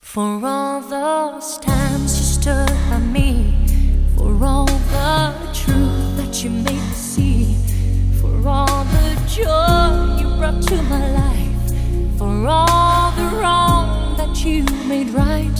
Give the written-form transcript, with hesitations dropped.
For all those times you stood by me, for all the truth that you made me see, for all the joy you brought to my life, for all the wrong that you made right.